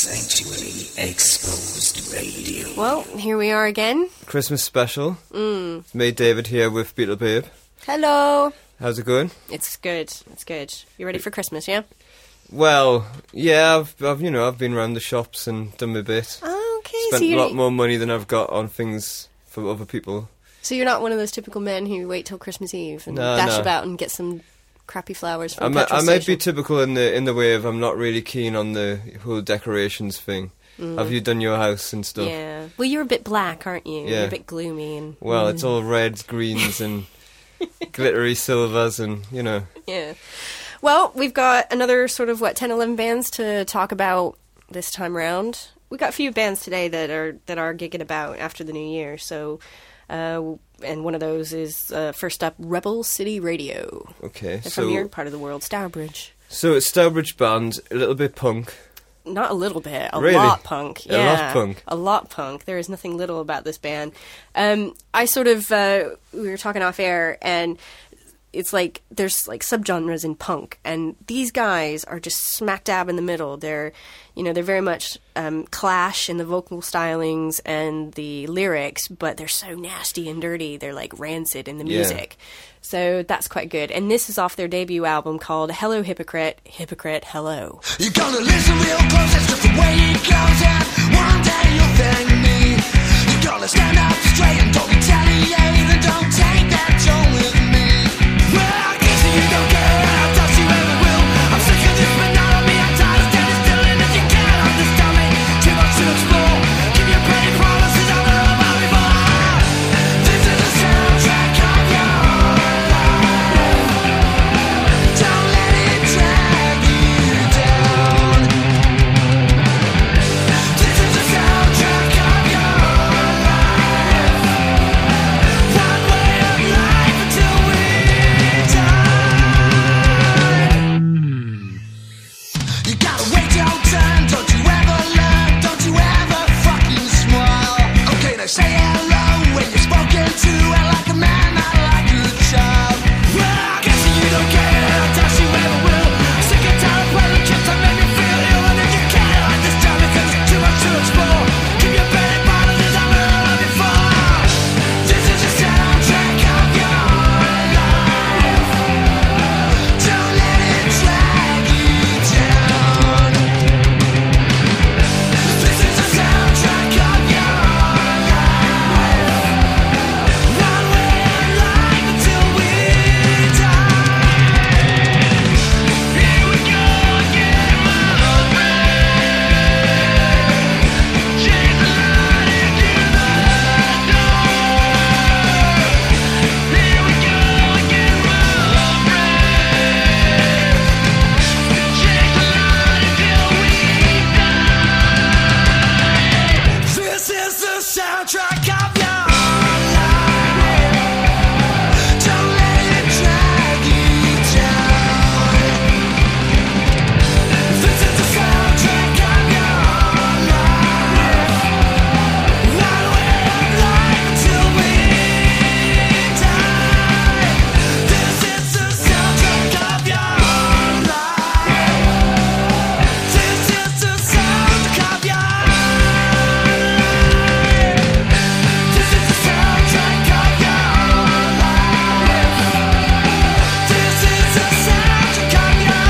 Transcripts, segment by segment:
Sanctuary Exposed Radio. Well, here we are again. Christmas special. Me, David, here with Beetle Babe. Hello. How's it going? It's good. It's good. You ready for Christmas, yeah? Well, yeah, I've been around the shops and done my bit. Oh, okay. Spent a lot more money than I've got on things for other people. So you're not one of those typical men who wait till Christmas Eve and No. about and get some crappy flowers from the petrol I might station. be typical in the way of I'm not really keen on the whole decorations thing. Have you done your house and stuff? Yeah. Well, you're a bit black, aren't you? Yeah. You're a bit gloomy and... Well, it's all reds, greens and glittery silvers and, Yeah. Well, we've got another sort of, 10, 11 bands to talk about this time around. We've got a few bands today that are gigging about after the new year, so... and one of those is, first up, Rebel City Radio. Okay, They're from your part of the world, Stourbridge. So it's Stourbridge band, a little bit punk. Not a little bit, a Really? lot punk. Yeah, A lot punk. A lot punk. There is nothing little about this band. I sort of, we were talking off air, and it's like, there's like subgenres in punk, and these guys are just smack dab in the middle. They're very much Clash in the vocal stylings and the lyrics, but they're so nasty and dirty. They're like rancid in the music. So that's quite good. And this is off their debut album called Hello Hypocrite, Hypocrite Hello. You're gonna listen real close, that's just the way it goes. And one day you'll thank me. You're gonna stand up straight and don't retaliate, and don't take that tone with me. Well, I guess you don't care, and I doubt you ever will. I'm sick of this monotony, I'm tired of standing still. And if you can't understand me, too much to explore. Give your pretty promises, I've heard about before. This is the soundtrack of your life. Don't let it drag you down. This is the soundtrack of your life. One way of life until we die. You gotta wait your turn, don't you ever learn, don't you ever fucking smile. Okay, now say hello when you're spoken to, and like a man, not like a child. Well, I guess you don't care, I doubt you ever will. Sick and tired of playing tricks that make me feel ill, and if you can't understand me, 'cause it's too much to explore. Keep your belly bottles as I've heard before. This is the soundtrack of your life. Don't let it drag you down. This is the soundtrack of your life. One way of life until we die. Here we go again, my old friend. Change the light into the door. Here we go again, my old friend. Change the light until we die. This is the soundtrack of your life. Don't let it drag you down. This is the soundtrack of your life. One way of life until we die. This is the soundtrack of your life. This is the soundtrack of your life. This is the soundtrack of your life. This is the soundtrack of your life.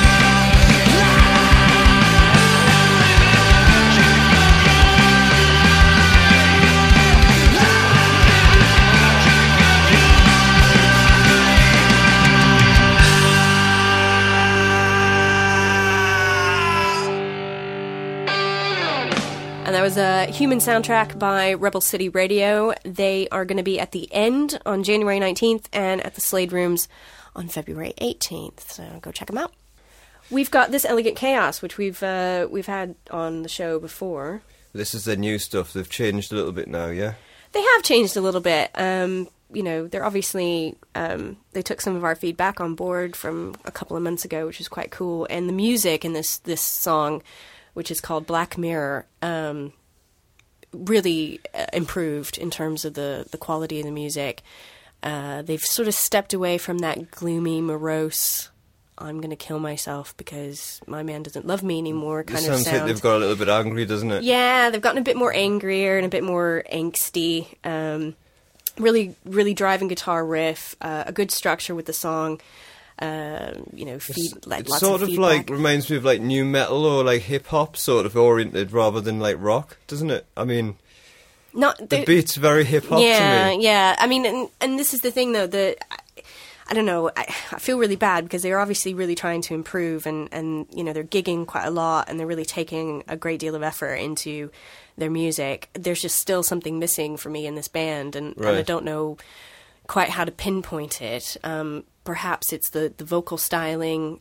And that was a Human Soundtrack by Rebel City Radio. They are going to be at the End on January 19th and at the Slade Rooms on February 18th. So go check them out. We've got This Elegant Chaos, which we've had on the show before. This is their new stuff. They've changed a little bit now, yeah? They have changed a little bit. They're obviously, they took some of our feedback on board from a couple of months ago, which is quite cool. And the music in this song, which is called Black Mirror, really improved in terms of the quality of the music. They've sort of stepped away from that gloomy, morose I'm going to kill myself because my man doesn't love me anymore kind It of sounds sound. like they've got a little bit angry, doesn't it? Yeah, they've gotten a bit more angrier and a bit more angsty. Really, really driving guitar riff, a good structure with the song. Lots Sort of of like feedback. reminds me of like new metal or like hip hop sort of oriented rather than like rock, doesn't it? I mean, Not the beat's very hip hop to me. Yeah. I mean, and this is the thing though, I don't know, I feel really bad because they're obviously really trying to improve and they're gigging quite a lot and they're really taking a great deal of effort into their music. There's just still something missing for me in this band and I Right. don't know quite how to pinpoint it. Perhaps it's the vocal styling,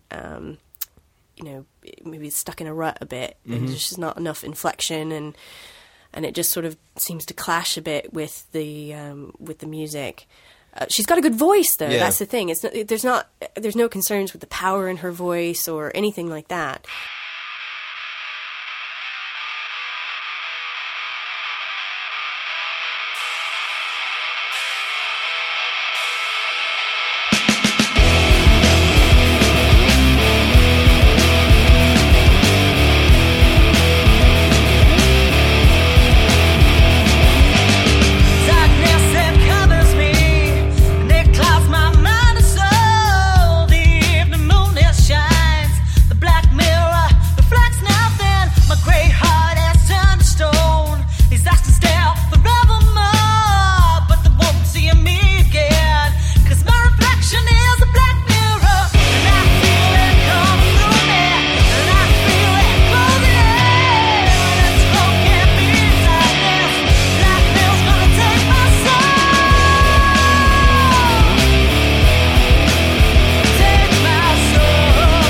maybe it's stuck in a rut a bit. Mm-hmm. There's just not enough inflection and it just sort of seems to clash a bit with the music. She's got a good voice, though. Yeah. That's the thing. There's no concerns with the power in her voice or anything like that. Darkness that covers me, and it clouds my mind and soul. The evening moon it shines, the black mirror reflects nothing. My grey heart has turned to stone. These eyes can stare forevermore, but they won't see me again. 'Cause my reflection is a black mirror, and I feel it coming through me, and I feel it closing in. Let's go, can't be darkness. Black mirror's gonna take my soul. Take my soul.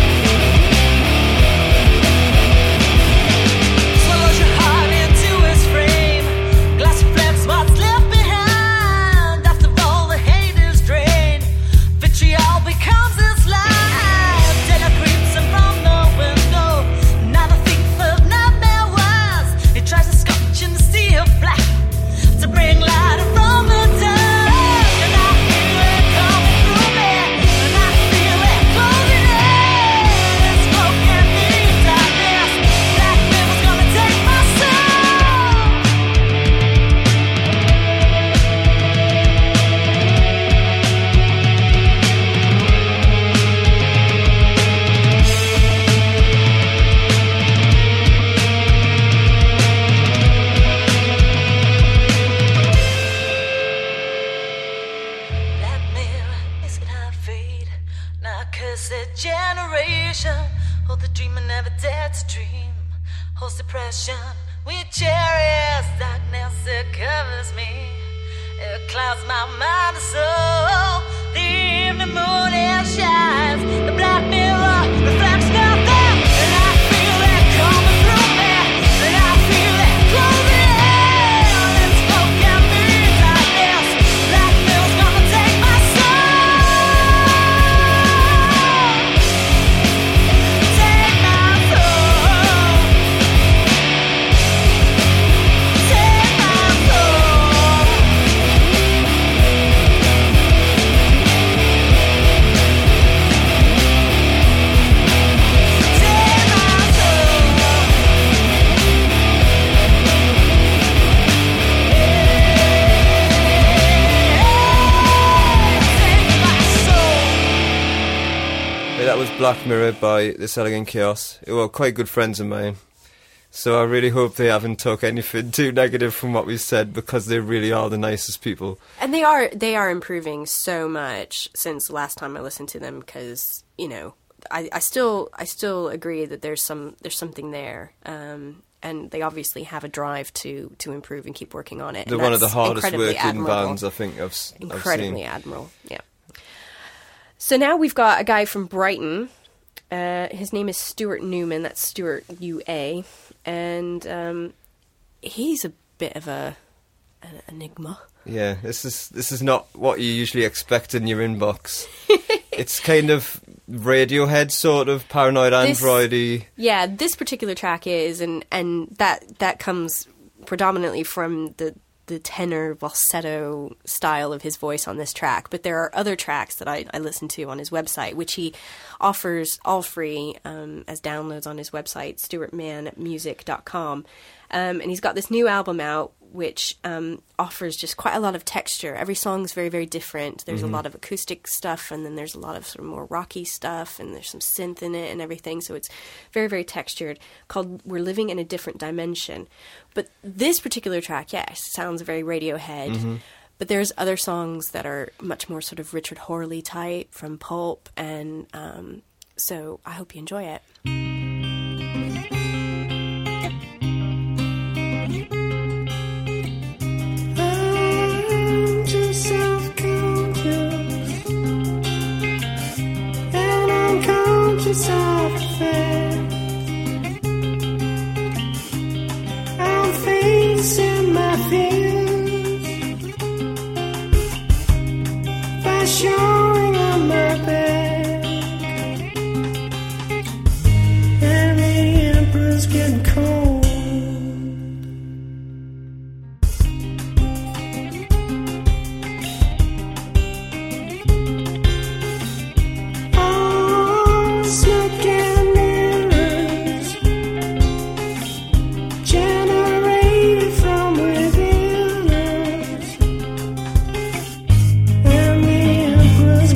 Swallows your heart into its frame. Glass reflects what's left behind. After all the hate is drained, vitriol becomes its life. Daylight creeps in from the window. Now the thief of nightmare was. It tries to scotch in the sea of black to bring light from the dark. And I feel it coming through me, and I feel it closing in. Let's go, can't be darkness. Black mirror's gonna take my soul. Black mirror, is it our fate? Now cursed generation, hold the dream I never dared to dream. Holds depression, we cherish darkness, it covers me. It clouds my mind and soul. The evening moon it shines, the black mirror reflects nothing. And I feel it coming through me, and I feel it closing in. Let's go, can't be darkness. Black mirror's gonna take my soul. Take my soul. Take my soul. Take my soul. Take my soul. Hey, that was Black Mirror by This Elegant Chaos, who are quite good friends of mine. So I really hope they haven't took anything too negative from what we've said, because they really are the nicest people. And they are improving so much since the last time I listened to them because, I still agree that there's something there. And they obviously have a drive to improve and keep working on it. They're And one of the that's hardest incredibly working admirable. bands I think I've seen. Incredibly admirable, yeah. So now we've got a guy from Brighton. His name is Stuart Newman. That's Stuart UA, and he's a bit of an enigma. Yeah, this is not what you usually expect in your inbox. It's kind of Radiohead sort of Paranoid Android-y. Yeah, this particular track is, and that comes predominantly from the the tenor falsetto style of his voice on this track. But there are other tracks that I listen to on his website, which he offers all free as downloads on his website, stuartmannmusic.com. And he's got this new album out, which offers just quite a lot of texture. Every song's very, very different. There's a lot of acoustic stuff, and then there's a lot of sort of more rocky stuff, and there's some synth in it and everything. So it's very, very textured, called We're Living in a Different Dimension. But this particular track, yes, sounds very Radiohead. But there's other songs that are much more sort of Richard Horley type from Pulp, and so I hope you enjoy it. I'm facing my fears by showing on my back, and the emperor's getting cold. Emperor's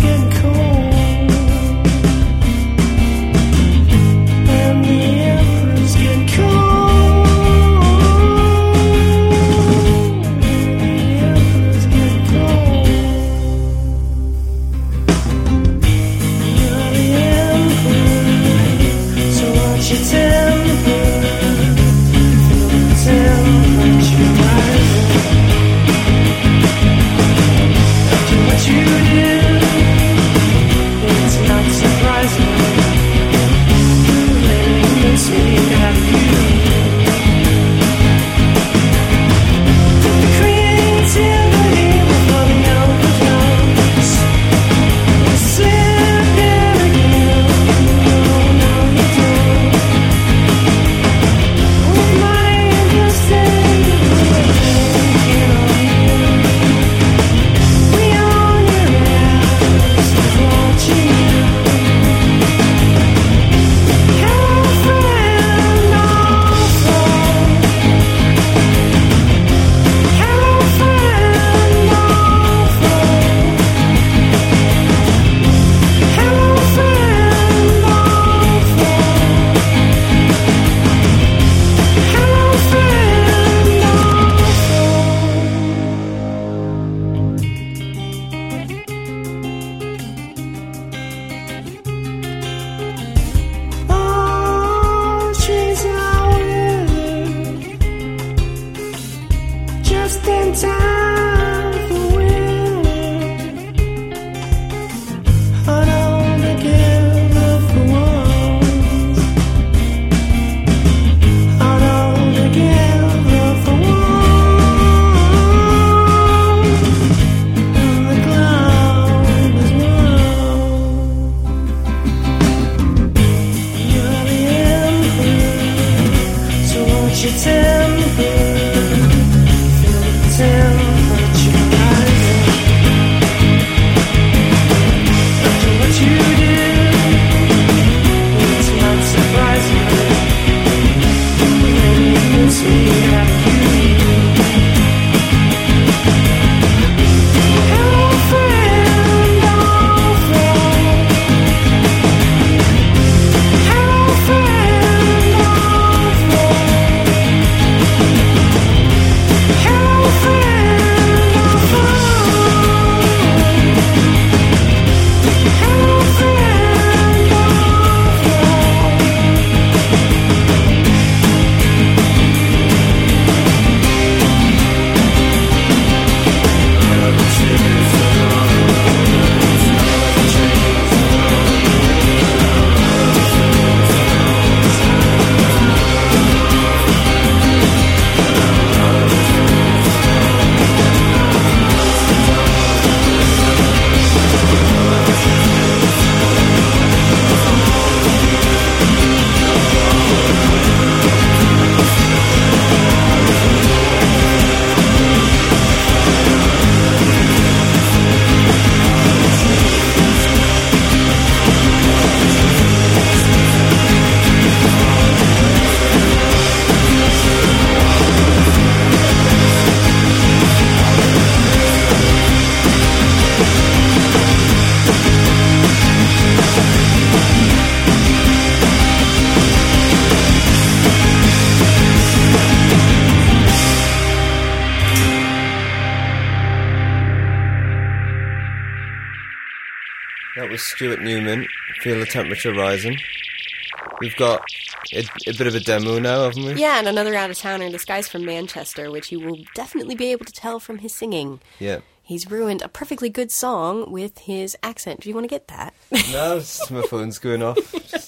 That was Stuart Newman, Feel the Temperature Rising. We've got a bit of a demo now, haven't we? Yeah, and another out-of-towner. This guy's from Manchester, which you will definitely be able to tell from his singing. Yeah. He's ruined a perfectly good song with his accent. Do you want to get that? No, my phone's going off. Just,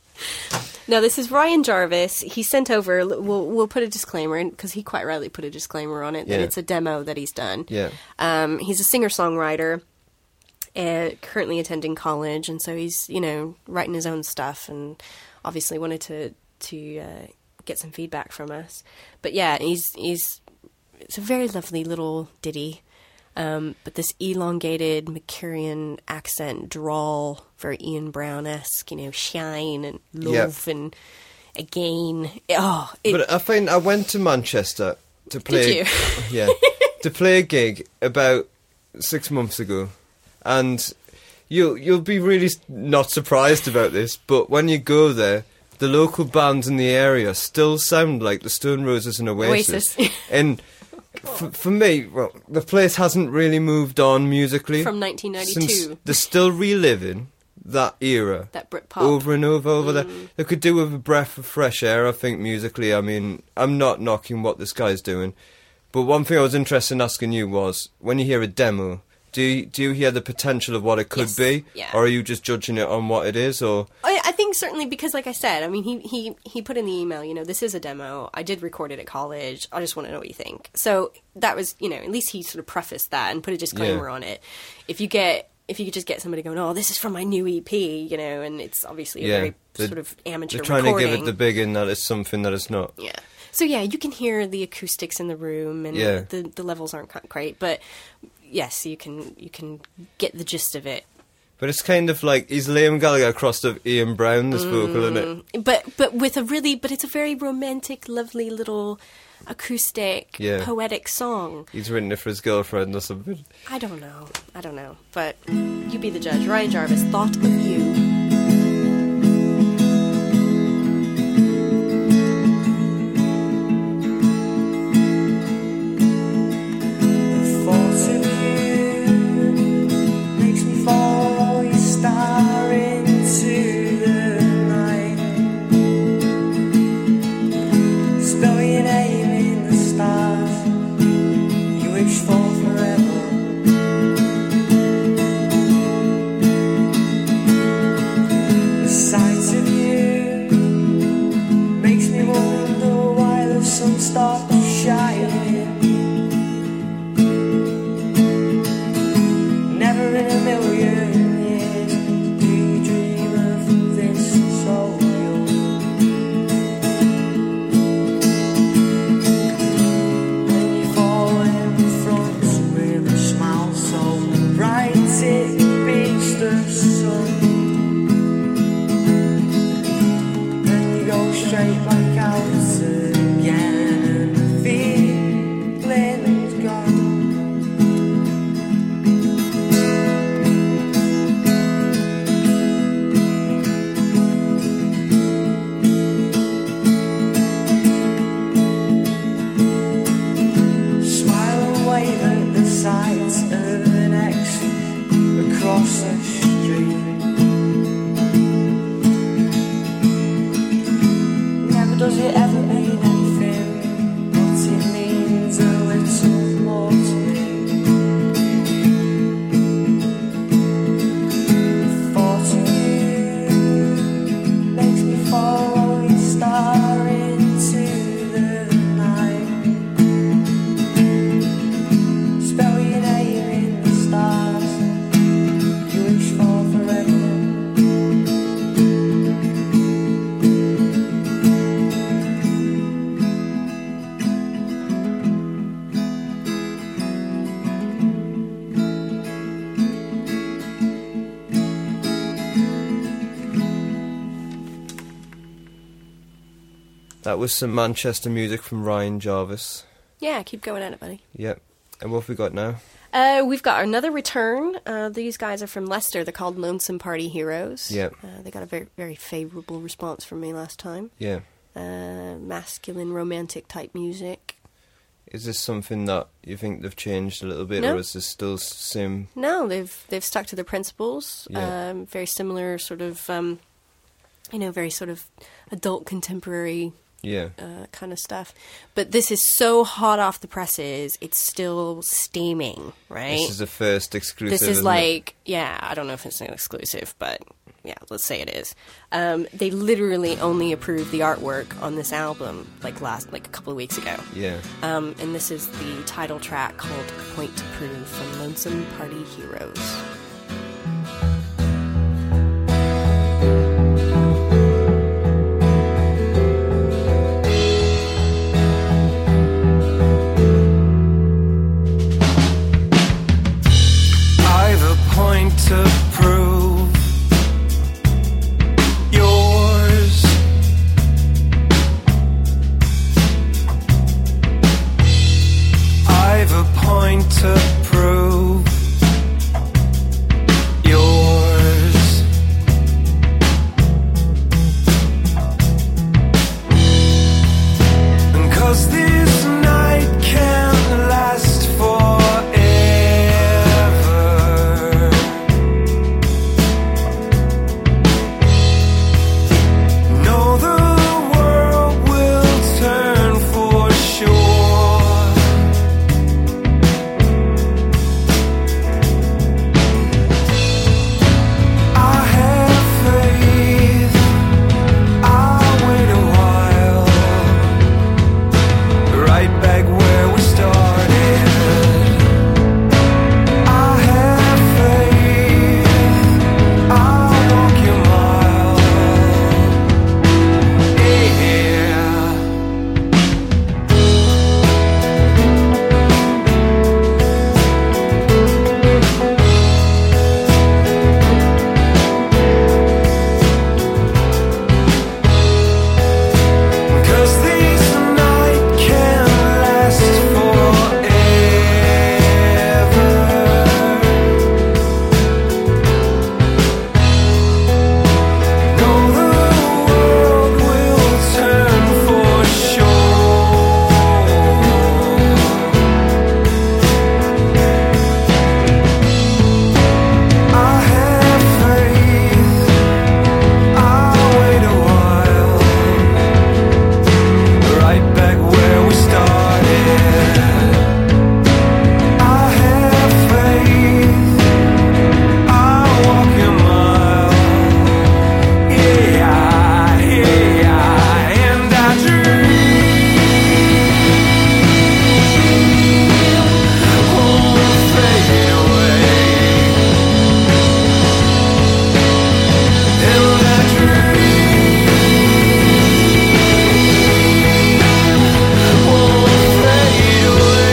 No, this is Ryan Jarvis. He sent over, we'll put a disclaimer, because he quite rightly put a disclaimer on it, that Yeah. it's a demo that he's done. Yeah. He's a singer-songwriter, currently attending college, and so he's, writing his own stuff, and obviously wanted to get some feedback from us. But yeah, it's a very lovely little ditty. But this elongated Mercurian accent drawl, very Ian Brown-esque, shine and love and again. but I find I went to Manchester to play. Did you? Yeah, to play a gig about 6 months ago, and you'll be really not surprised about this. But when you go there, the local bands in the area still sound like the Stone Roses and Oasis. And for me, well, the place hasn't really moved on musically. From 1992. Since they're still reliving that era. That Britpop. Over and over there. They could do with a breath of fresh air, I think, musically. I mean, I'm not knocking what this guy's doing. But one thing I was interested in asking you was, when you hear a demo, do you hear the potential of what it could Yes, be? yeah. Or are you just judging it on what it is? Or I think certainly because, like I said, I mean, he put in the email, this is a demo. I did record it at college. I just want to know what you think. So that was, at least he sort of prefaced that and put a disclaimer on it. If you could just get somebody going, oh, this is from my new EP, and it's obviously a very sort of amateur they're trying recording. to give it the big in that it's something that it's not. Yeah. So yeah, you can hear the acoustics in the room, and Yeah. the levels aren't great, but yes, you can get the gist of it. But it's kind of like he's Liam Gallagher crossed with Ian Brown, this vocal, isn't it? But it's a very romantic, lovely little acoustic, poetic song. He's written it for his girlfriend or something. I don't know. But you be the judge. Ryan Jarvis, Thought of You. That was some Manchester music from Ryan Jarvis. Yeah, keep going at it, buddy. Yep. And what have we got now? We've got another return. These guys are from Leicester. They're called Lonesome Party Heroes. Yep. They got a very, very favourable response from me last time. Yeah. Masculine, romantic type music. Is this something that you think they've changed a little bit, No. or is this still same? No, they've stuck to their principles. Yeah. Very similar sort of, very sort of adult contemporary Yeah. kind of stuff. But this is so hot off the presses, it's still steaming, right? This is the first exclusive. This is isn't like, I don't know if it's an exclusive, but yeah, let's say it is. They literally only approved the artwork on this album like a couple of weeks ago. it? Yeah. And this is the title track called Point to Prove from Lonesome Party Heroes. I've a point to prove. Yours. I've a point to prove. Yours. And 'cause this night can't last forever. No, the world will turn for sure. I have faith. I'll wait a while. Right back where we started. I have faith. I'll walk your mile. Yeah. Cause this night can't last forever. No, the world will turn for sure. I have faith. I'll wait a while. Right back where we started. I have faith. I'll walk your mile. Yeah, and I dream won't fade away. And I dream won't fade away.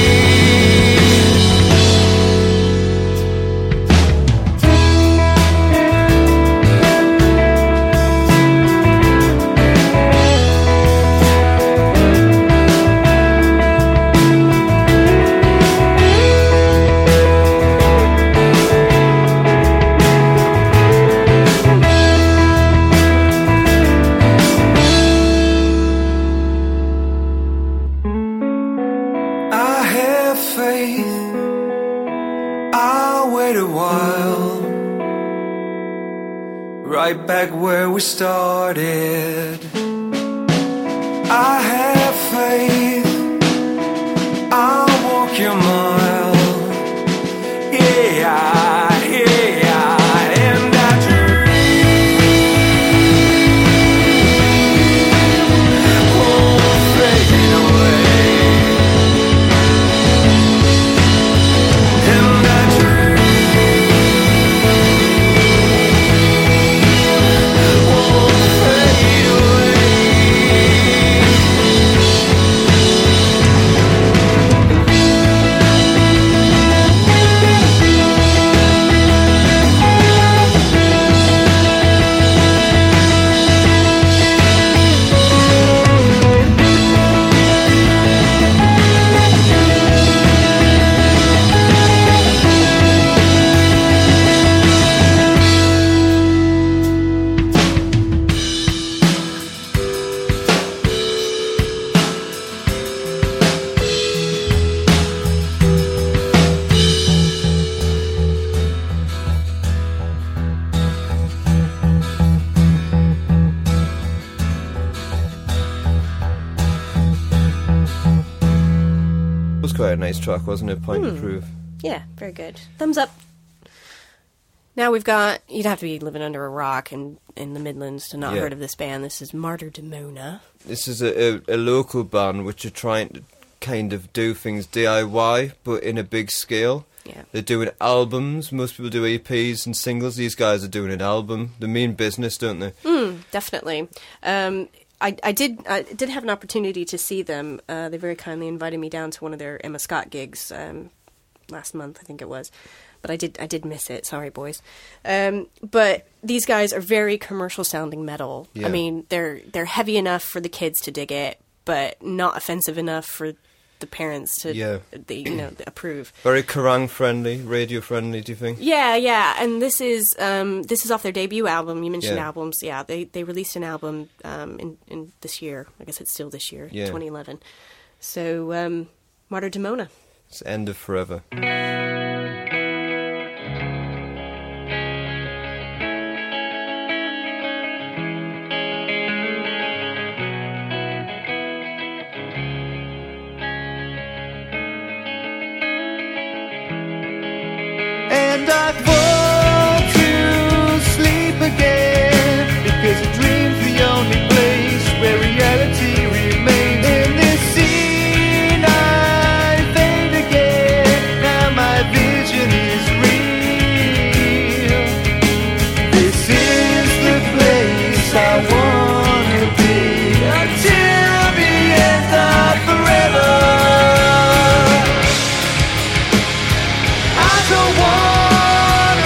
I have faith. I'll wait a while. Right back where we started. I have faith. I'll walk your mile. Yeah, and I dream won't fade away. And I dream won't fade away. quite a nice track, wasn't it? Point of Proof. Yeah, very good. Thumbs up. Now we've got, you'd have to be living under a rock in the Midlands to not Yeah. heard of this band. This is Martyr Demona. This is a local band which are trying to kind of do things DIY, but in a big scale. Yeah. They're doing albums. Most people do EPs and singles. These guys are doing an album. They mean business, don't they? Definitely. I did have an opportunity to see them. They very kindly invited me down to one of their Emma Scott gigs last month, I think it was. But I did miss it. Sorry, boys. But these guys are very commercial sounding metal. Yeah. I mean, they're heavy enough for the kids to dig it, but not offensive enough for the parents to approve. Very Kerrang friendly, radio friendly, do you think? Yeah, and this is off their debut album. You mentioned Yeah. albums, yeah. They released an album in this year. I guess it's still this year, Yeah. 2011. So, Martyr Demona. It's End of Forever. And I fall to sleep again, because a dream's the only place where reality remains. In this scene I fade again, now my vision is real. This is the place I wanna be, until the end of forever. I don't want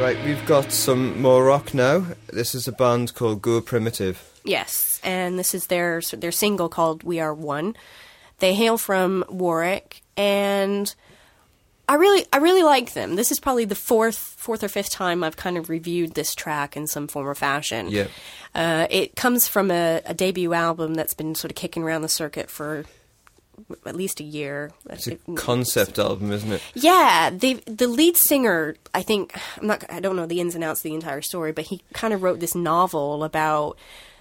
Right, we've got some more rock now. This is a band called Go Primitive. Yes, and this is their single called We Are One. They hail from Warwick, and I really like them. This is probably the fourth or fifth time I've kind of reviewed this track in some form or fashion. Yeah. It comes from a debut album that's been sort of kicking around the circuit for at least a year. It's a concept album, isn't it? Yeah, the lead singer, I don't know the ins and outs of the entire story, but he kind of wrote this novel about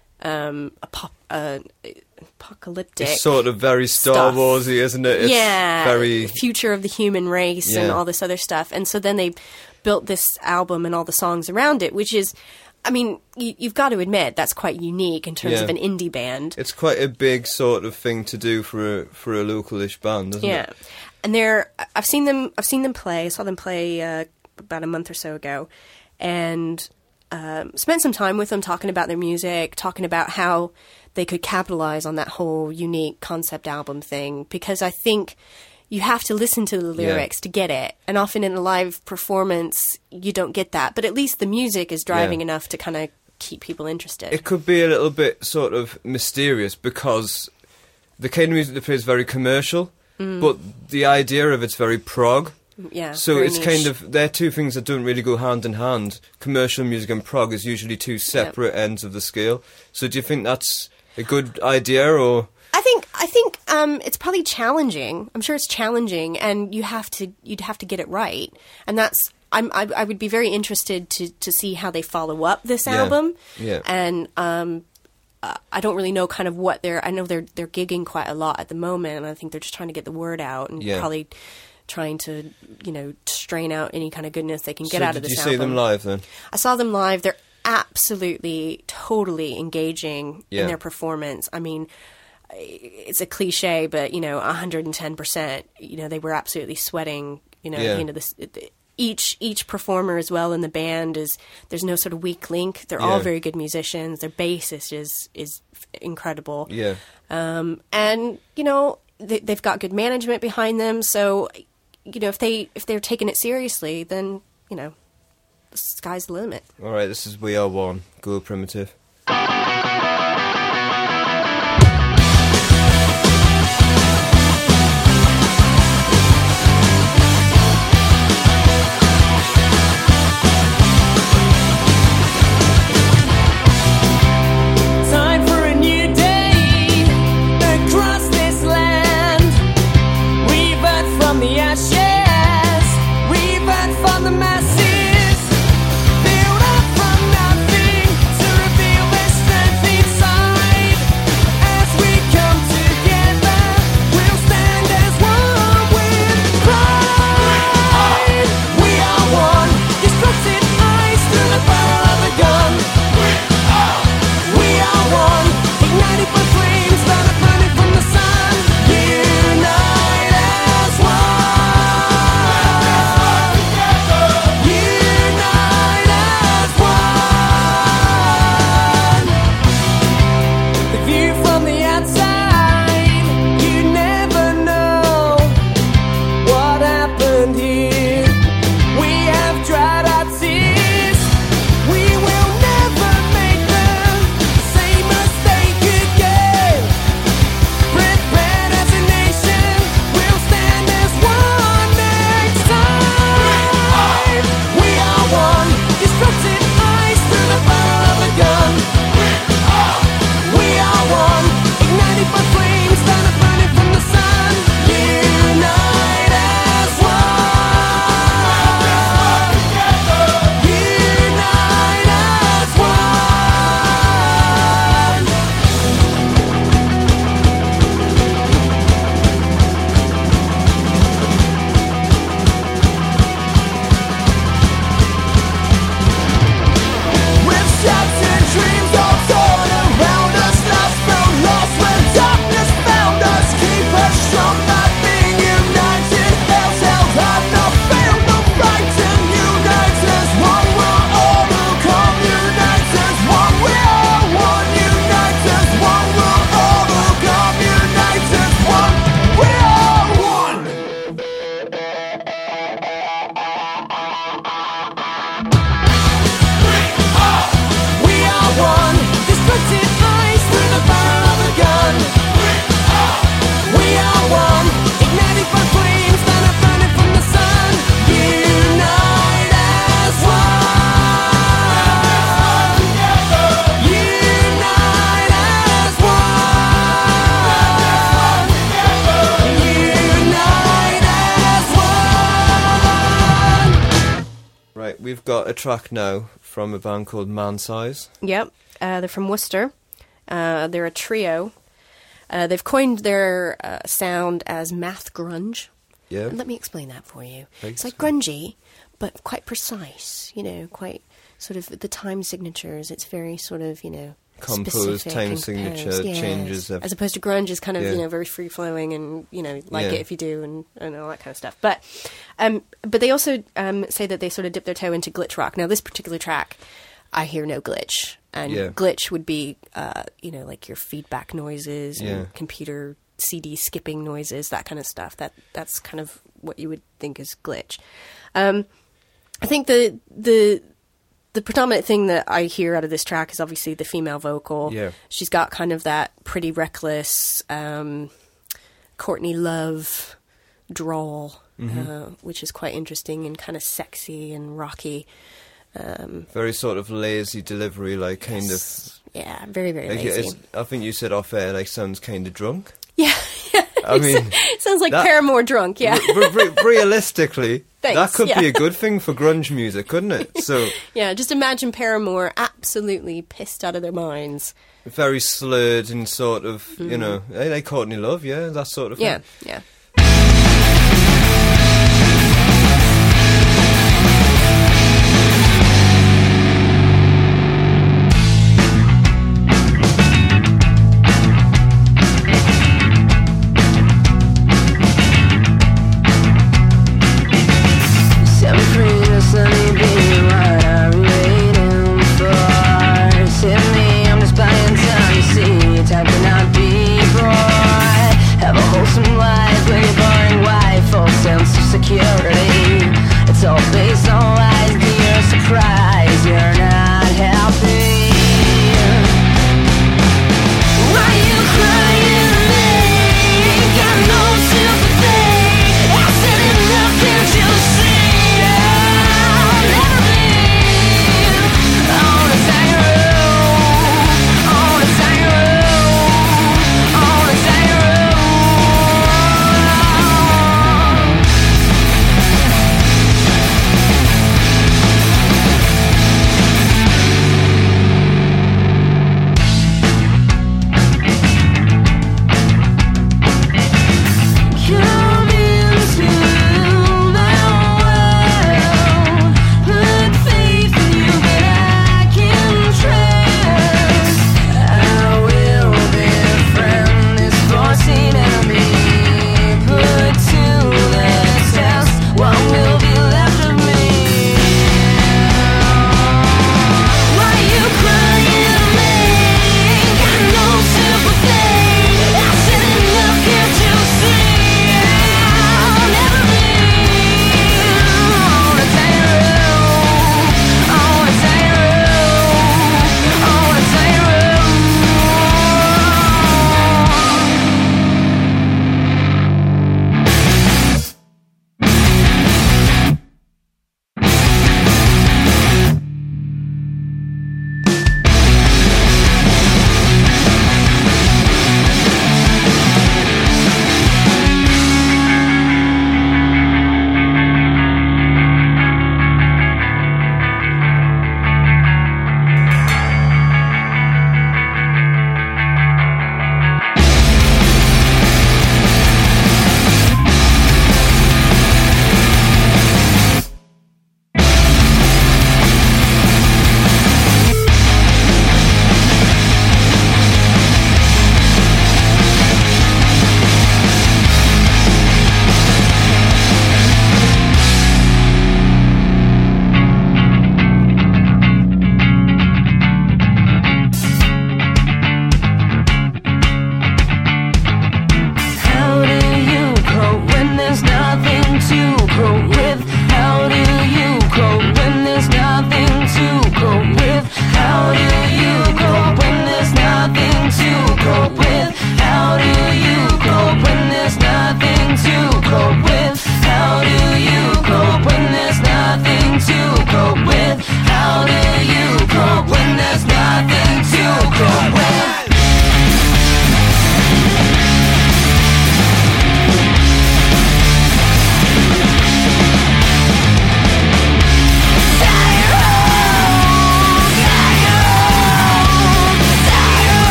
apocalyptic. It's sort of very Star Warsy, isn't it? It's very future of the human race and all this other stuff. And so then they built this album and all the songs around it, which is, I mean, you've got to admit that's quite unique in terms of an indie band. It's quite a big sort of thing to do for a local-ish band, isn't it? Yeah, and I've seen them play. I saw them play about a month or so ago, and spent some time with them talking about their music, talking about how they could capitalize on that whole unique concept album thing, because I think you have to listen to the lyrics to get it. And often in a live performance, you don't get that. But at least the music is driving enough to kind of keep people interested. It could be a little bit sort of mysterious because the kind of music they play is very commercial, but the idea of it's very prog. Yeah. So very it's niche. kind of, they're two things that don't really go hand in hand. Commercial music and prog is usually two separate ends of the scale. So do you think that's a good idea, or? I think it's probably challenging. I'm sure it's challenging, and you'd have to get it right. And that's I would be very interested to see how they follow up this album. Yeah. And I don't really know kind of what I know they're gigging quite a lot at the moment, and I think they're just trying to get the word out and probably trying to strain out any kind of goodness they can get out of this album. Did you see them live then? I saw them live. They're absolutely, totally engaging in their performance. I mean, it's a cliche, but 110%. They were absolutely sweating. At the end of this, each performer as well in the band there's no sort of weak link. They're all very good musicians. Their bassist is incredible. Yeah. And they've got good management behind them. So if they're taking it seriously, then the sky's the limit. All right, this is We Are One. Go Primitive. From the masses, build up from nothing to reveal Right, we've got a track now from a band called Man Size. Yep. They're from Worcester. They're a trio. They've coined their sound as math grunge. Yeah. And let me explain that for you. Thanks. It's like grungy, but quite precise, quite sort of the time signatures. It's very sort of, Composed, specific time and signature, composed, yes. changes. As opposed to grunge is kind of, Yeah. very free-flowing and, like Yeah. it if you do and all that kind of stuff. But they also say that they sort of dip their toe into glitch rock. Now, this particular track, I hear no glitch. And Yeah. glitch would be, like your feedback noises Yeah. and computer CD skipping noises, that kind of stuff. That's kind of what you would think is glitch. I think the predominant thing that I hear out of this track is obviously the female vocal. Yeah. She's got kind of that Pretty Reckless, Courtney Love drawl, which is quite interesting and kind of sexy and rocky. Very sort of lazy delivery, like kind of. Yeah, very, very Like lazy. I think you said off air, like sounds kind of drunk. Yeah. I mean, It sounds like that- Paramore drunk, yeah. Realistically, Thanks, that could yeah. be a good thing for grunge music, couldn't it? So Yeah, just imagine Paramore absolutely pissed out of their minds. very slurred and sort of, hey, like Courtney Love, yeah, that sort of thing. Yeah, yeah. It's all based on lies. To your surprise, you're not happy. Why you crying me? Got no sympathy. I said enough, can't you see now?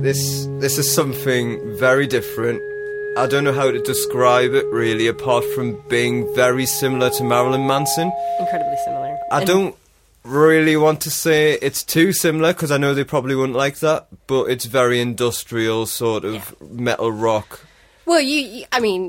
This is something very different. I don't know how to describe it really, apart from being very similar to Marilyn Manson. Incredibly similar. I don't really want to say it's too similar, because I know they probably wouldn't like that, but it's very industrial, sort of metal rock. Well, you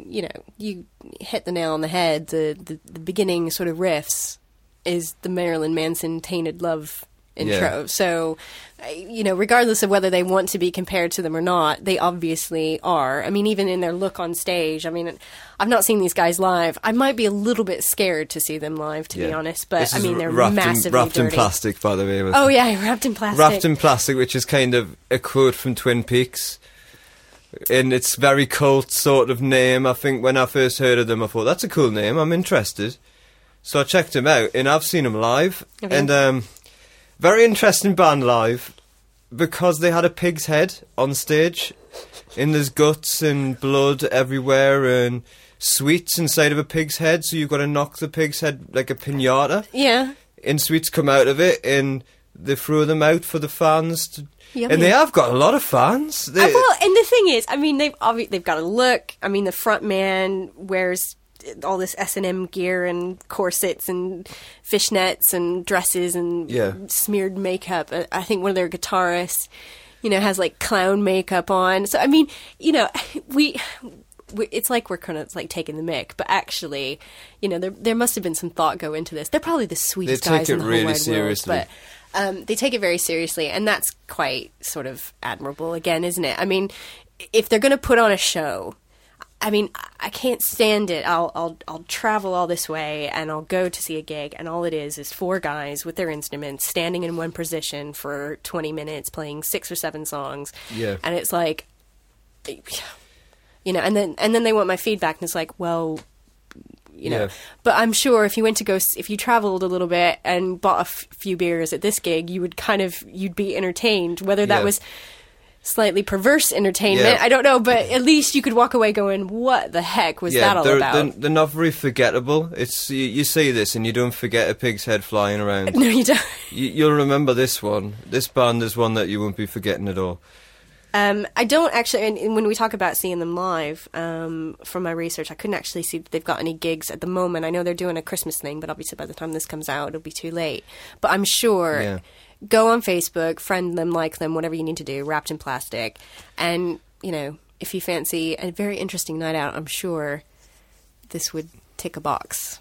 hit the nail on the head. The beginning sort of riffs is the Marilyn Manson Tainted Love intro. Yeah. So, regardless of whether they want to be compared to them or not, they obviously are. I mean, even in their look on stage. I mean, I've not seen these guys live. I might be a little bit scared to see them live, to be honest. But, This is they're wrapped massively wrapped dirty. in plastic, by the way. Oh, yeah, wrapped in plastic. Wrapped in plastic, which is kind of a quote from Twin Peaks. And it's very cult sort of name. I think when I first heard of them, I thought, that's a cool name, I'm interested. So I checked them out, and I've seen them live. Have you? And very interesting band live, because they had a pig's head on stage, and there's guts and blood everywhere, and sweets inside of a pig's head, so you've got to knock the pig's head like a piñata. Yeah. And sweets come out of it, and they throw them out for the fans to... Yummy. And they have got a lot of fans. Well, and the thing is, I mean, they've got a look. I mean, the front man wears all this S&M gear and corsets and fishnets and dresses and smeared makeup. I think one of their guitarists, has like clown makeup on. So I mean, we it's like we're kind of like taking the mick, but actually, there must have been some thought go into this. They're probably the sweetest guys in the whole wide seriously. world, but they take it very seriously, and that's quite sort of admirable again, isn't it? I mean, if they're going to put on a show, I mean, I can't stand it. I'll travel all this way, and I'll go to see a gig, and all it is 4 guys with their instruments standing in one position for 20 minutes, playing 6 or 7 songs. Yeah. And it's like, and then they want my feedback, and it's like, well, but I'm sure if you traveled a little bit and bought a few beers at this gig, you'd be entertained, whether that was slightly perverse entertainment. Yeah. I don't know, but at least you could walk away going, what the heck was that all about? They're not very forgettable. It's you see this and you don't forget a pig's head flying around. No, you don't. You'll remember this one. This band is one that you won't be forgetting at all. I don't actually, and when we talk about seeing them live, from my research, I couldn't actually see that they've got any gigs at the moment. I know they're doing a Christmas thing, but obviously by the time this comes out, it'll be too late. But I'm sure, go on Facebook, friend them, like them, whatever you need to do, Wrapped in Plastic. And, if you fancy a very interesting night out, I'm sure this would tick a box.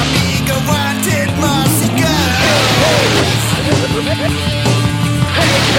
Hey!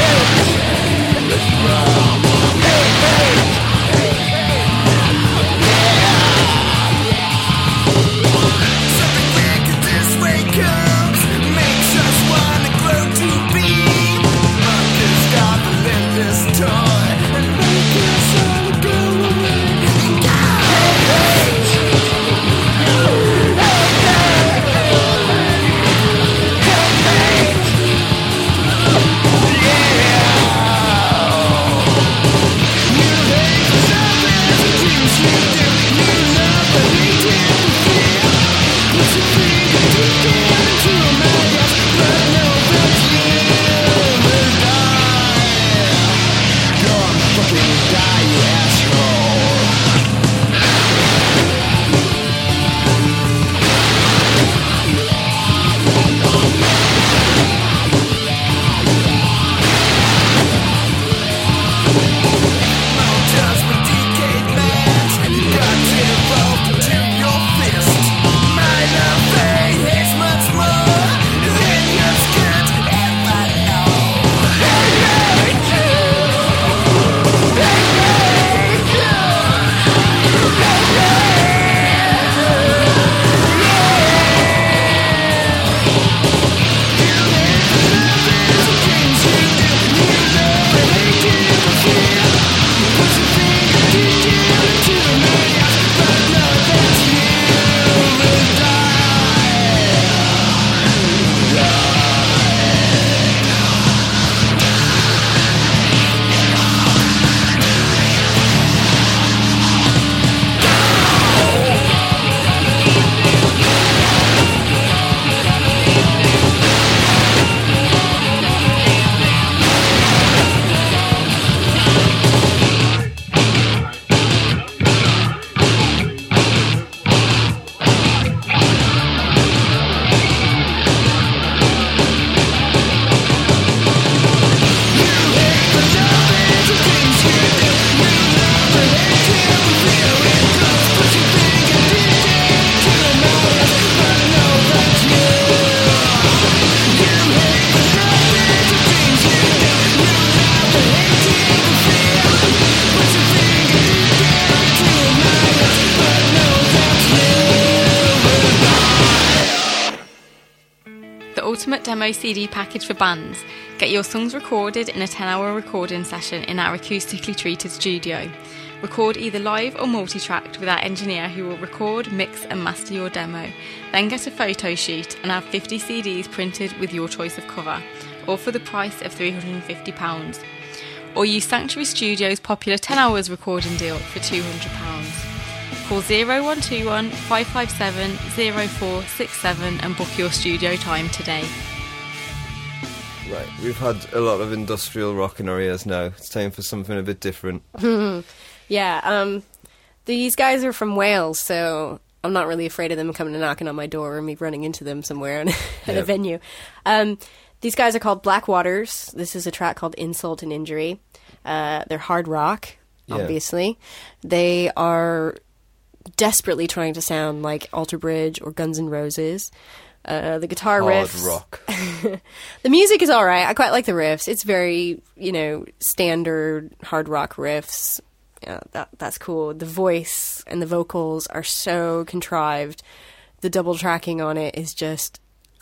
demo CD package for bands. Get your songs recorded in a 10-hour recording session in our acoustically treated studio. Record either live or multi-tracked with our engineer who will record, mix and master your demo. Then get a photo shoot and have 50 CDs printed with your choice of cover, all for the price of £350. Or use Sanctuary Studios' popular 10 hours recording deal for £200. Call 0121 557 0467 and book your studio time today. Right, we've had a lot of industrial rock in our ears now. It's time for something a bit different. Yeah, these guys are from Wales, so I'm not really afraid of them coming and knocking on my door or me running into them somewhere at a venue. These guys are called Black Waters. This is a track called Insult and Injury. They're hard rock, obviously. They are desperately trying to sound like Alter Bridge or Guns N' Roses. The guitar riffs... Hard rock. The music is all right. I quite like the riffs. It's very, standard hard rock riffs. Yeah, that's cool. The voice and the vocals are so contrived. The double tracking on it is just,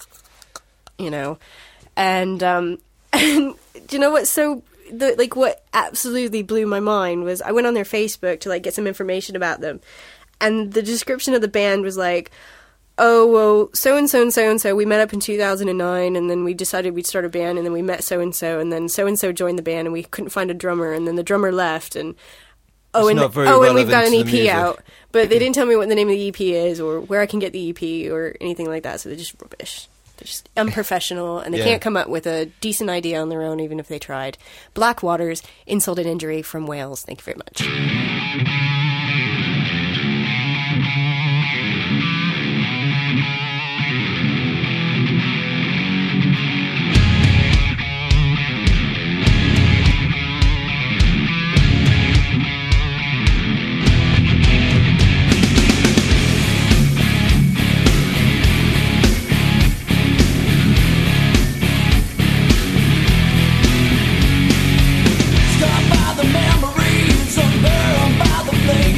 And do you know what's what absolutely blew my mind was I went on their Facebook to get some information about them, and the description of the band was like, oh, well, so-and-so and so-and-so, we met up in 2009, and then we decided we'd start a band, and then we met so-and-so, and then so-and-so joined the band, and we couldn't find a drummer, and then the drummer left, and and we've got an EP out. But they didn't tell me what the name of the EP is, or where I can get the EP, or anything like that, so they're just rubbish. They're just unprofessional, and they can't come up with a decent idea on their own, even if they tried. Black Waters, Insult and Injury from Wales. Thank you very much. Scarred by the memories, unburned by the flame.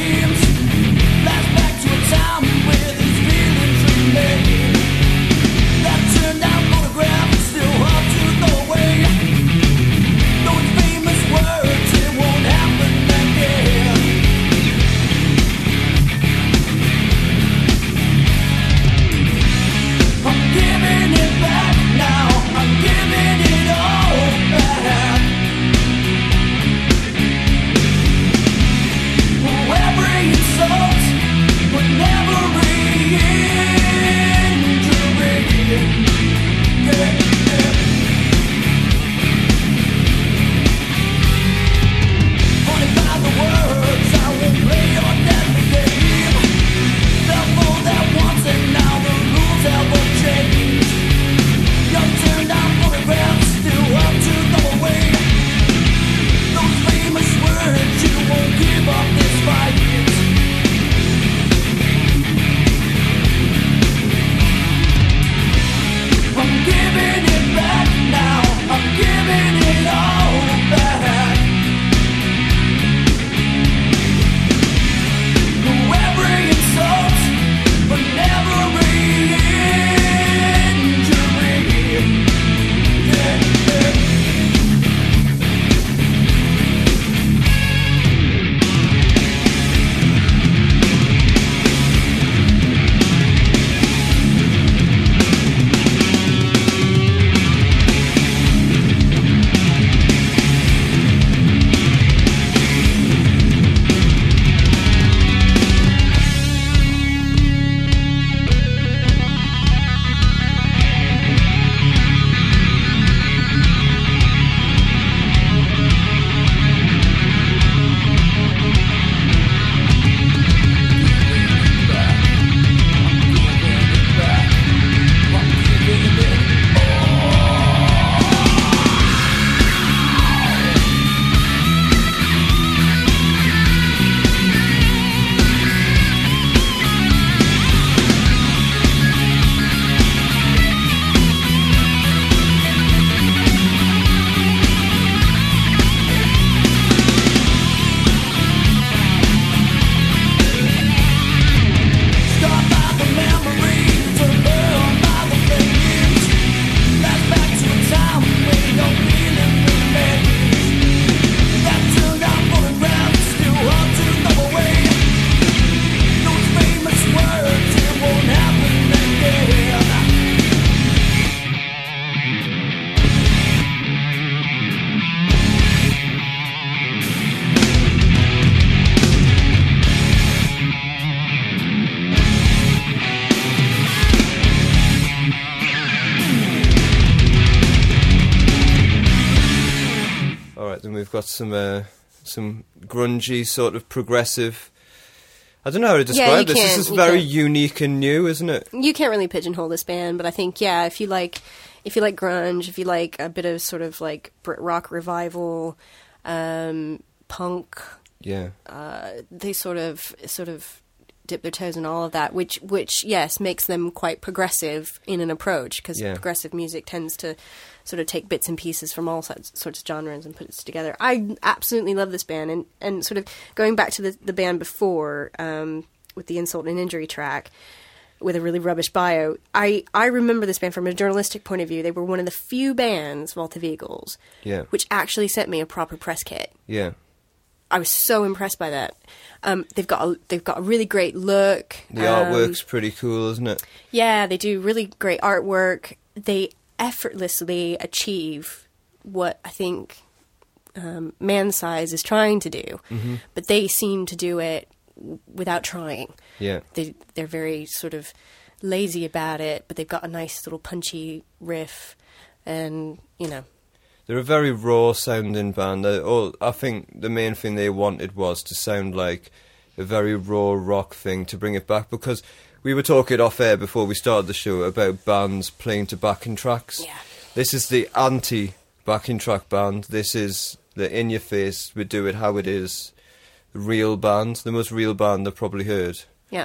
Then we've got some grungy sort of progressive. I don't know how to describe this. This is very unique and new, isn't it? You can't really pigeonhole this band, but I think if you like grunge, if you like a bit of sort of like Brit rock revival, punk, they sort of dip their toes in all of that, which yes makes them quite progressive in an approach, because progressive music tends to sort of take bits and pieces from all sorts of genres and put it together. I absolutely love this band, and sort of going back to the band before, with the Insult and Injury track with a really rubbish bio, I remember this band from a journalistic point of view. They were one of the few bands, Vault of Eagles, which actually sent me a proper press kit. Yeah. I was so impressed by that. They've got a really great look. The artwork's pretty cool, isn't it? Yeah, they do really great artwork. They effortlessly achieve what I think Man Size is trying to do, but they seem to do it without trying. Yeah, they're very sort of lazy about it, but they've got a nice little punchy riff, and they're a very raw sounding band. I think the main thing they wanted was to sound like a very raw rock thing, to bring it back, because we were talking off air before we started the show about bands playing to backing tracks. Yeah. This is the anti-backing track band. This is the in-your-face, we do it how it is, real band, the most real band I've probably heard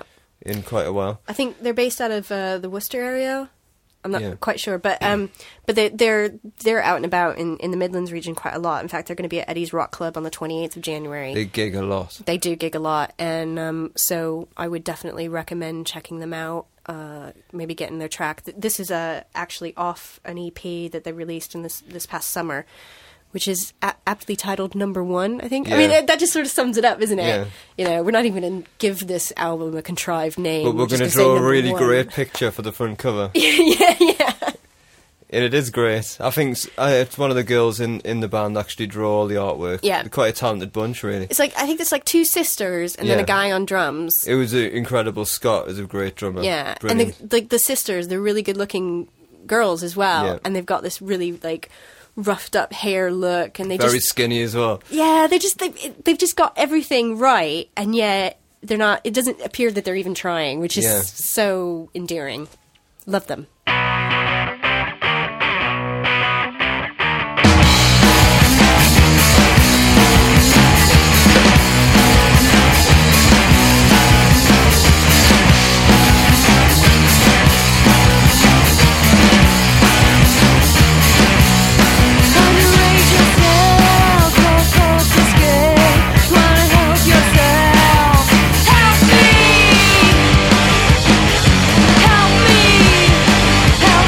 in quite a while. I think they're based out of the Worcester area. I'm not quite sure, but they're out and about in the Midlands region quite a lot. In fact, they're going to be at Eddie's Rock Club on the 28th of January. They gig a lot. They do gig a lot, and so I would definitely recommend checking them out. Maybe getting their track. This is actually off an EP that they released in this past summer, which is aptly titled Number One, I think. Yeah. I mean, that just sort of sums it up, isn't it? Yeah. We're not even going to give this album a contrived name. But we're going to draw a really great picture for the front cover. yeah. And it is great. I think it's one of the girls in the band actually draw all the artwork. Yeah. They're quite a talented bunch, really. It's like, I think it's like two sisters and then a guy on drums. It was incredible. Scott is a great drummer. Yeah. Brilliant. And the sisters, they're really good-looking girls as well. Yeah. And they've got this really, like, roughed up hair look, and very skinny as well. Yeah, they've just got everything right, and yet they're not. It doesn't appear that they're even trying, which is so endearing. Love them. Help me,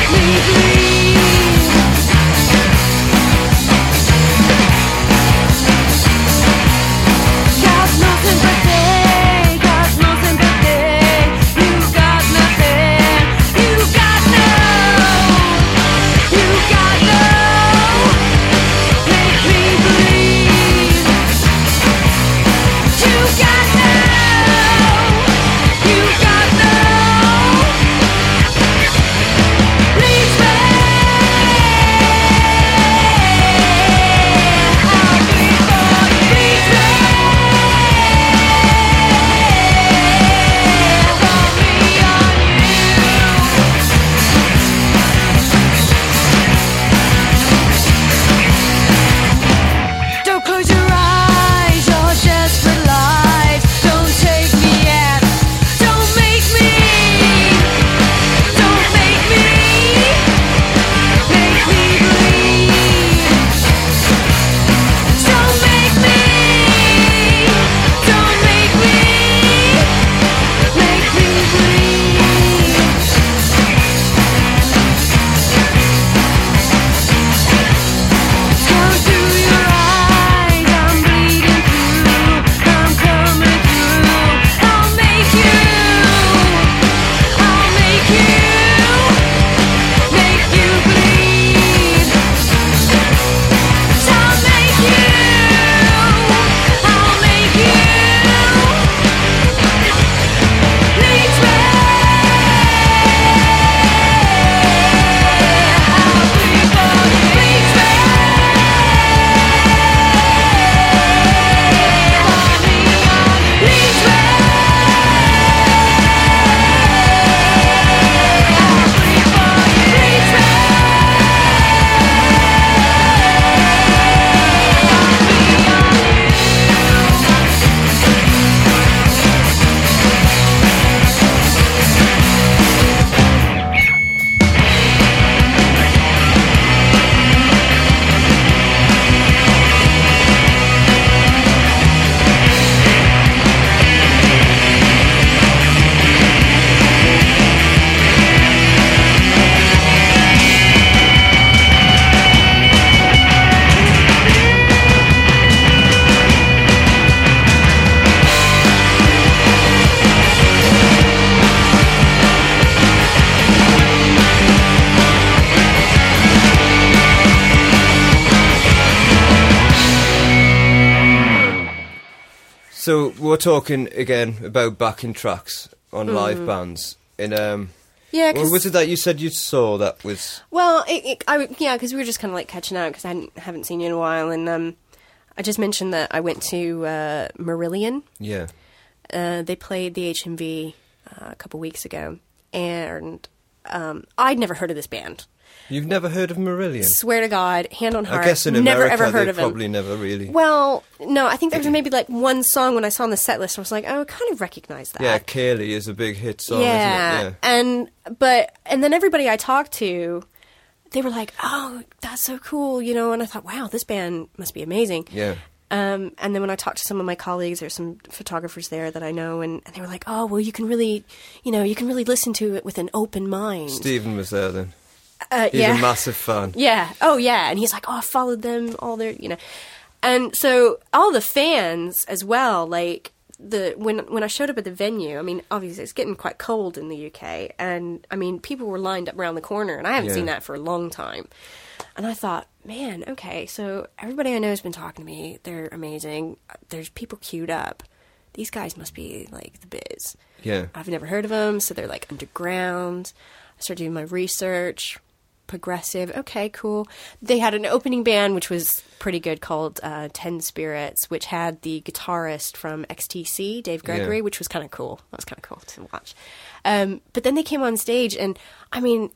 So we're talking again about backing tracks on live bands. In Yeah, what was it that you said you saw that was? Well, because we were just kind of like catching up because I haven't seen you in a while, and I just mentioned that I went to Marillion. Yeah. They played the HMV a couple weeks ago, and I'd never heard of this band. You've never heard of Marillion? Swear to God, hand on heart, I guess in never America ever heard they of them. probably never really. Well, no, I think there was maybe like one song when I saw on the set list. I was like, oh, I kind of recognize that. Yeah, Kaylee is a big hit song, yeah. isn't it? Yeah, and then everybody I talked to, they were like, oh, that's so cool, you know. And I thought, wow, this band must be amazing. Yeah. And then when I talked to some of my colleagues, there's some photographers there that I know, and they were like, oh, well, you can really listen to it with an open mind. Stephen was there then. He's yeah. a massive fan. Yeah. Oh, yeah. And he's like, oh, I followed them all their, you know. And so all the fans as well, like when I showed up at the venue, I mean, obviously it's getting quite cold in the UK, and I mean, people were lined up around the corner, and I haven't seen that for a long time. And I thought, man, okay, so everybody I know has been talking to me. They're amazing. There's people queued up. These guys must be like the biz. Yeah. I've never heard of them, so they're like underground. I started doing my research. Progressive. Okay, cool. They had an opening band, which was pretty good, called 10 Spirits, which had the guitarist from XTC, Dave Gregory, which was kind of cool. That was kind of cool to watch. But then they came on stage, and I mean,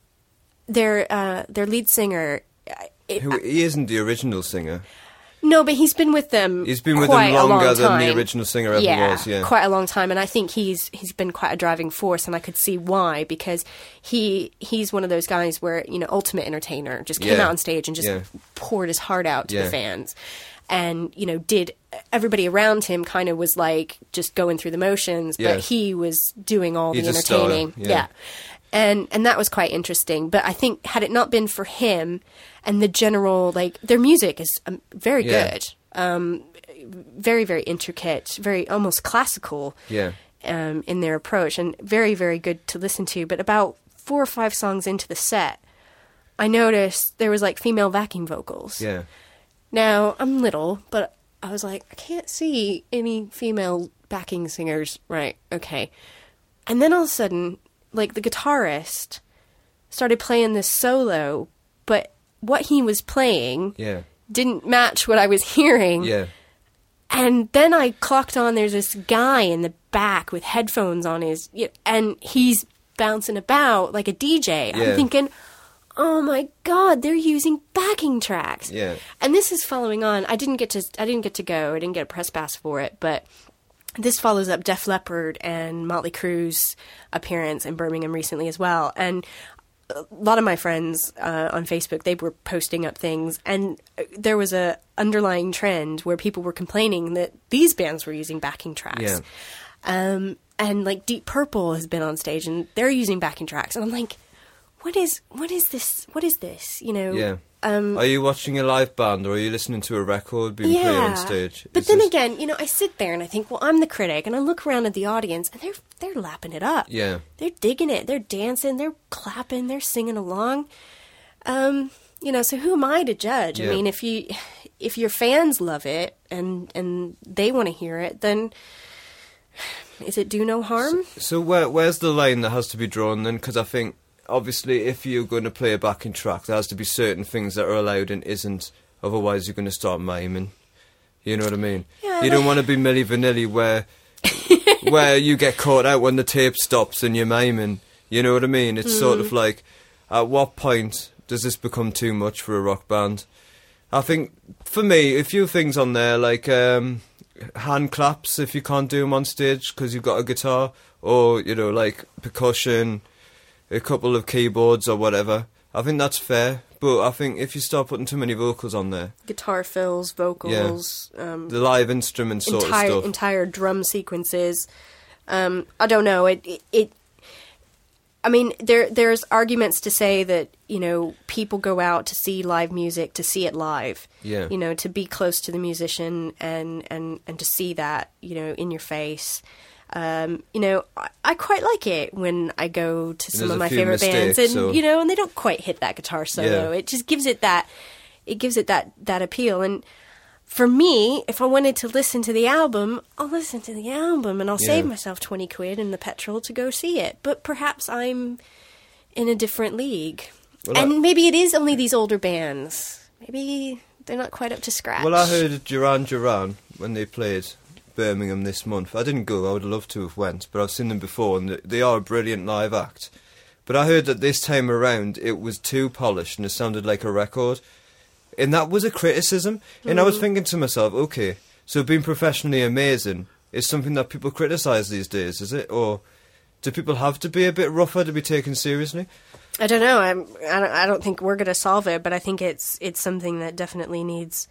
their lead singer. He isn't the original singer. No, but he's been with them. He's been with quite them a long longer than time. the original singer ever was. Yeah, quite a long time, and I think he's been quite a driving force, and I could see why, because he's one of those guys where, you know, ultimate entertainer, just came out on stage and just poured his heart out to the fans, and, you know, did everybody around him kind of was like just going through the motions, but he was doing all the entertaining. And that was quite interesting. But I think had it not been for him and the general, like, their music is very good. Very, very intricate, very almost classical in their approach, and very, very good to listen to. But about 4 or 5 songs into the set, I noticed there was like female backing vocals. Yeah. Now, I'm little, but I was like, I can't see any female backing singers. Right, okay. And then all of a sudden, like, the guitarist started playing this solo, but what he was playing didn't match what I was hearing. Yeah. And then I clocked on there's this guy in the back with headphones on and he's bouncing about like a DJ. I'm thinking, oh my God, they're using backing tracks. Yeah. And this is following on. I didn't get to go. I didn't get a press pass for it, but this follows up Def Leppard and Motley Crue's appearance in Birmingham recently as well. And a lot of my friends on Facebook, they were posting up things, and there was a underlying trend where people were complaining that these bands were using backing tracks. And like Deep Purple has been on stage and they're using backing tracks, and I'm like, what is this? What is this? You know? Yeah. Are you watching a live band, or are you listening to a record being played on stage? But then again, you know, I sit there and I think, well, I'm the critic, and I look around at the audience, and they're lapping it up. Yeah. They're digging it. They're dancing. They're clapping. They're singing along. You know, so who am I to judge? Yeah. I mean, if your fans love it and they want to hear it, then is it do no harm? So where's the line that has to be drawn then? Because I think, obviously, if you're going to play a backing track, there has to be certain things that are allowed and isn't. Otherwise, you're going to start miming. You know what I mean? Yeah, you don't want to be Milli Vanilli where you get caught out when the tape stops and you're miming. You know what I mean? It's sort of like, at what point does this become too much for a rock band? I think, for me, a few things on there, like hand claps if you can't do them on stage because you've got a guitar, or, you know, like percussion, a couple of keyboards or whatever. I think that's fair, but I think if you start putting too many vocals on there, Guitar fills, vocals, the live instruments sort of stuff, entire drum sequences. I don't know. I mean, there's arguments to say that, you know, people go out to see live music to see it live. Yeah. You know, to be close to the musician and to see that, you know, in your face. You know, I quite like it when I go to some of my favorite bands, and you know, and they don't quite hit that guitar solo. It just gives it that appeal. And for me, if I wanted to listen to the album, I'll listen to the album and I'll save Yeah. myself 20 quid in the petrol to go see it. But perhaps I'm in a different league. Well, And maybe it is only these older bands. Maybe they're not quite up to scratch. Well, I heard Duran Duran when they played Birmingham this month. I didn't go, I would have loved to have went, but I've seen them before and they are a brilliant live act. But I heard that this time around it was too polished and it sounded like a record. And that was a criticism. And I was thinking to myself, okay, so being professionally amazing is something that people criticise these days, is it? Or do people have to be a bit rougher to be taken seriously? I don't know. I don't think we're going to solve it, but I think it's something that definitely needs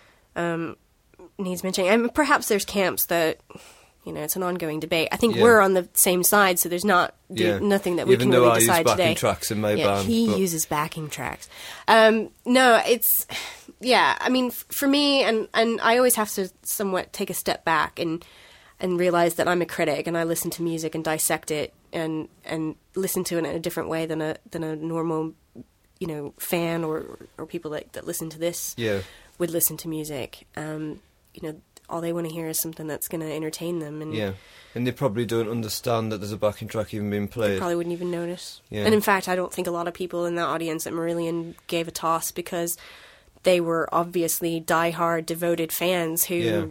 mentioning. And perhaps there's camps that, it's an ongoing debate. I think Yeah. we're on the same side, so there's nothing that we Even can though really I decide use backing today. tracks in my Yeah, band. he but- uses backing tracks. No, it's I mean, for me, and I always have to somewhat take a step back and realize that I'm a critic and I listen to music and dissect it and listen to it in a different way than a normal fan or people that listen to this Yeah. would listen to music. All they want to hear is something that's going to entertain them, and Yeah. And they probably don't understand that there's a backing track even being they played. probably wouldn't even notice. Yeah. And in fact, I don't think a lot of people in that audience at Marillion gave a toss because they were obviously diehard, devoted fans who,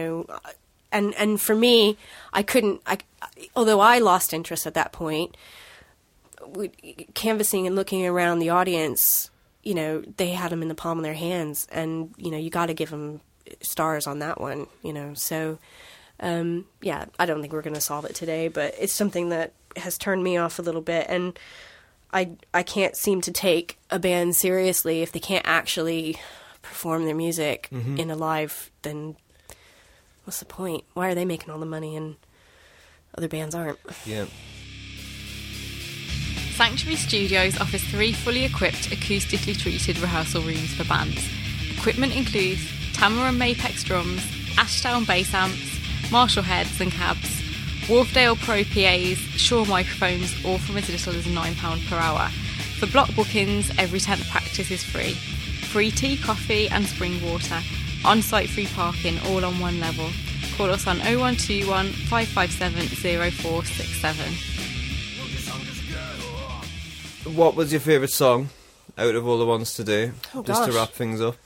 and for me, although I lost interest at that point, canvassing and looking around the audience, they had them in the palm of their hands, and, you got to give them stars on that one, so I don't think we're going to solve it today, but it's something that has turned me off a little bit, and I can't seem to take a band seriously if they can't actually perform their music in a live. Then what's the point? Why are they making all the money and other bands aren't? Yeah. Sanctuary Studios offers 3 fully equipped, acoustically treated rehearsal rooms for bands. Equipment includes Tamara and Mapex drums, Ashdown bass amps, Marshall heads and cabs, Wharfdale Pro PAs, Shure microphones, all from as little as £9 per hour. For block bookings, every 10th practice is free. Free tea, coffee and spring water. On-site free parking, all on one level. Call us on 0121 557 0467. What was your favourite song out of all the ones today? Oh, Just to gosh. wrap things up.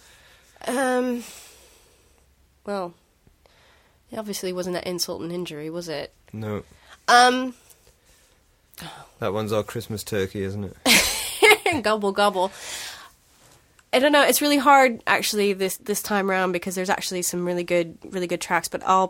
Well, it obviously wasn't that Insult and Injury, was it? No. Um, That one's our Christmas turkey, isn't it? Gobble gobble. I don't know. It's really hard actually this time around because there's actually some really good tracks. But I'll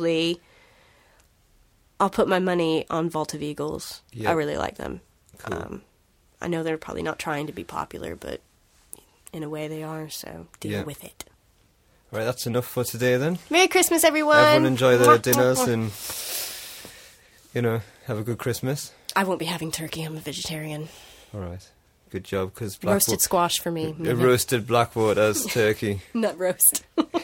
put my money on Vault of Eagles. Yeah. I really like them. Cool. I know they're probably not trying to be popular, but in a way they are. So deal Yeah. with it. Right, that's enough for today then. Merry Christmas, everyone. Everyone enjoy their Mwah, dinners mwah, mwah. and, have a good Christmas. I won't be having turkey. I'm a vegetarian. All right. Good job, because Roasted squash for me. roasted Blackwater's turkey. Nut roast.